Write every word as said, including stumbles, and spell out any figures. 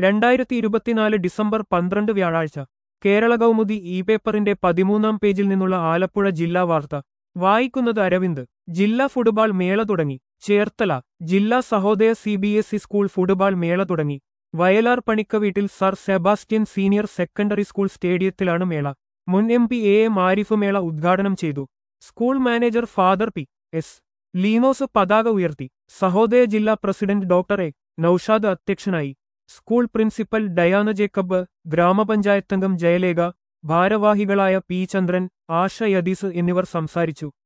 രണ്ടായിരത്തി ഇരുപത്തിനാല് ഡിസംബർ പന്ത്രണ്ട് വ്യാഴാഴ്ച കേരള കൗമുദി ഇ പേപ്പറിന്റെ പതിമൂന്നാം പേജിൽ നിന്നുള്ള ആലപ്പുഴ ജില്ലാ വാർത്ത വായിക്കുന്നത് അരവിന്ദ്. ജില്ലാ ഫുട്ബോൾ മേള തുടങ്ങി. ചേർത്തല ജില്ലാ Sahodaya C B S E school football മേള തുടങ്ങി. Vayalar Panikkaveettil sir Sebastian senior secondary school സ്റ്റേഡിയത്തിലാണ് മേള. മുൻ M P A M Arif മേള ഉദ്ഘാടനം ചെയ്തു. School manager father P S Leenos പതാക ഉയർത്തി. സഹോദയ ജില്ലാ പ്രസിഡന്റ് ഡോക്ടർ എ നൌഷാദ് അധ്യക്ഷനായി. സ്കൂൾ പ്രിൻസിപ്പൽ ഡയാന ജേക്കബ്, ഗ്രാമപഞ്ചായത്തംഗം ജയലേഖ, ഭാരവാഹികളായ പി ചന്ദ്രൻ, ആശ യദീസ് എന്നിവർ സംസാരിച്ചു.